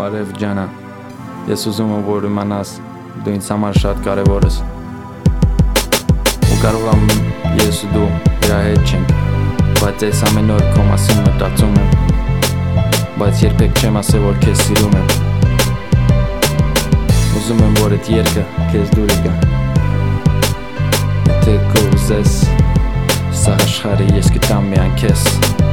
Բարև ջանա, ես ուզում եմ որ իմանաս դու ինձ համար շատ կարևոր ես ու կարող եմ ես ու դու իրա հետ չենք, բայց այս ամեն օր քո մասին մտածում եմ, բայց երբեք չեմ ասել որ քեզ սիրում եմ, ուզում եմ որ այդ երգը քեզ դուր գա, եթե քո ուզես սա աշխարհի ես կտամ միայն քեզ.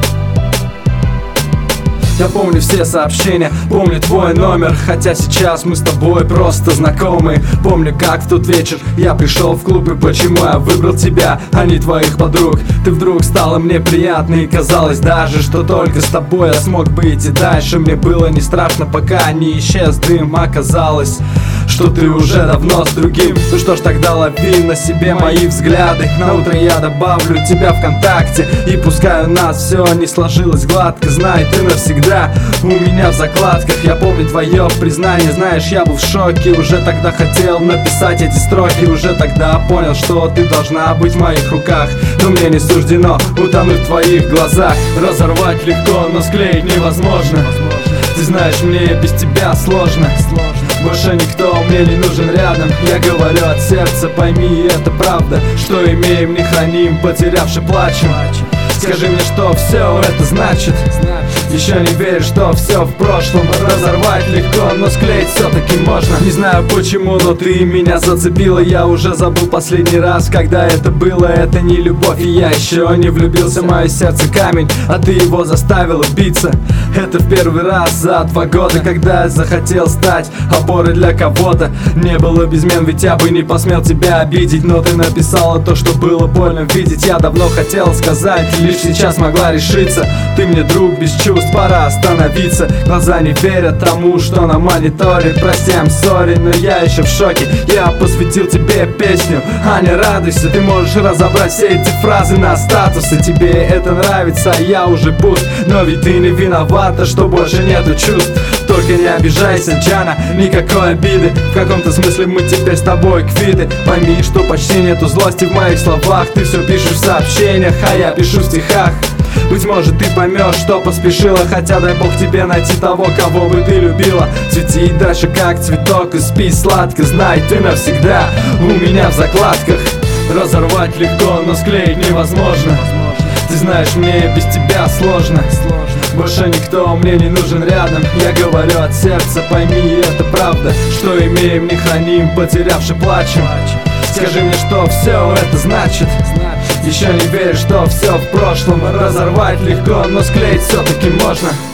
Я помню все сообщения, помню твой номер, хотя сейчас мы с тобой просто знакомы. Помню, как в тот вечер я пришел в клуб и почему я выбрал тебя, а не твоих подруг. Ты вдруг стала мне приятной и казалось даже, что только с тобой я смог быть. И дальше мне было не страшно, пока не исчез дым. Оказалось, что ты уже давно с другим. Ну что ж, тогда лови на себе мои взгляды. На утро я добавлю тебя ВКонтакте, и пускай у нас все не сложилось гладко, знай, ты навсегда у меня в закладках. Я помню твое признание, знаешь, я был в шоке. Уже тогда хотел написать эти строки, уже тогда понял, что ты должна быть в моих руках. Но мне не суждено утонуть в твоих глазах. Разорвать легко, но склеить невозможно. Ты знаешь, мне без тебя сложно. Больше никто мне не нужен рядом. Я говорю от сердца, пойми, это правда. Что имеем, не храним, потерявши плачем. Скажи мне, что все это значит. Еще не веришь, что все в прошлом. Разорвать легко, но склеить все-таки можно. Не знаю почему, но ты меня зацепила. Я уже забыл последний раз, когда это было. Это не любовь, и я еще не влюбился. Мое сердце камень, а ты его заставила биться. Это в первый раз за 2 года, когда я захотел стать опорой для кого-то. Не было безмен, ведь я бы не посмел тебя обидеть. Но ты написала то, что было больно видеть. Я давно хотел сказать, лишь сейчас могла решиться. Ты мне друг без чувств, пора остановиться. Глаза не верят тому, что на мониторе. Прости, I'm sorry, но я еще в шоке. Я посвятил тебе песню, Аня, радуйся. Ты можешь разобрать все эти фразы на статусы. Тебе это нравится, а я уже пуст. Но ведь ты не виновата, что больше нету чувств. Только не обижайся, Джана, никакой обиды. В каком-то смысле мы теперь с тобой квиты. Пойми, что почти нету злости в моих словах. Ты все пишешь в сообщениях, а я пишу в стихах. Быть может ты поймешь, что поспешила, хотя дай бог тебе найти того, кого бы ты любила. Цвети дальше как цветок и спи сладко. Знай, ты навсегда у меня в закладках. Разорвать легко, но склеить невозможно. Ты знаешь, мне без тебя сложно. Больше никто мне не нужен рядом. Я говорю от сердца, пойми, это правда. Что имеем, не храним, потерявши плачем. Скажи мне, что все это значит. Еще не веришь, что все в прошлом. Разорвать легко, но склеить все-таки можно.